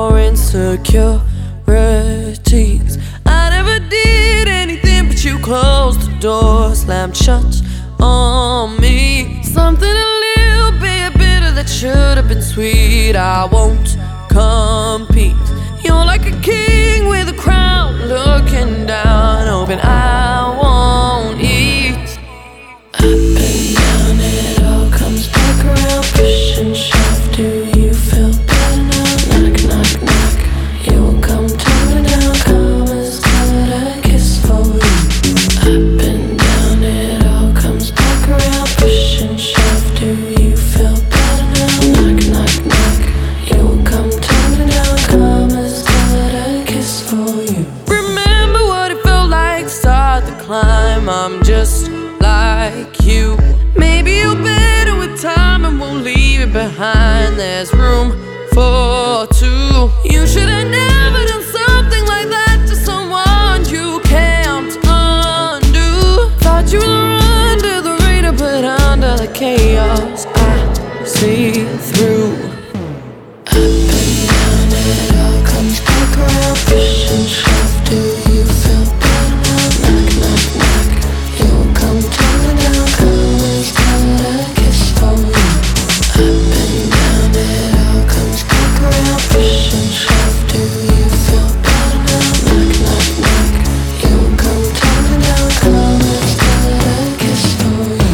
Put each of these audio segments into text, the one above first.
your insecurities. I never did anything but you closed the door, slammed shut on me. Something a little bit bitter that should have been sweet. I won't compete. You're like a king with a crown, looking down, hoping I won't eat. Up and down, it all comes back around, push and shove. Do you feel better now? Knock, knock, knock. You will come tumbling down. Come as good a kiss for you. Up and down, it all comes back around, push and shove. Do you feel better now? Knock, knock, knock. You will come tumbling down. Come as good a kiss for you. Remember what it felt like to start the climb. I'm just like you. Maybe you're better with time and we'll leave it behind. There's room for two. You should have never done something like that to someone you can't undo. Thought you were under the radar, but under the chaos I see through. Up and down, it all comes back around, push and shove. Do you feel better now? Knock, knock, knock. You will come tumbling down. Come as good a kiss for you. Up and down, it all comes back around, push and shove. Do you feel better now? Knock, knock, knock. You will come tumbling down. Come as good a kiss for you.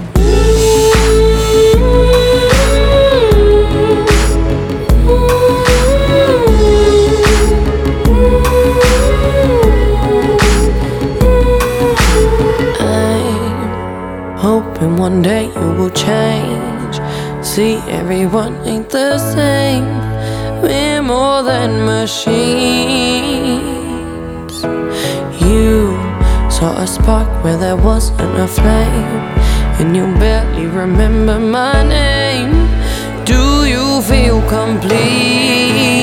Hoping one day you will change. See, everyone ain't the same. We're more than machines. You saw a spark where there wasn't a flame, and you barely remember my name. Do you feel complete?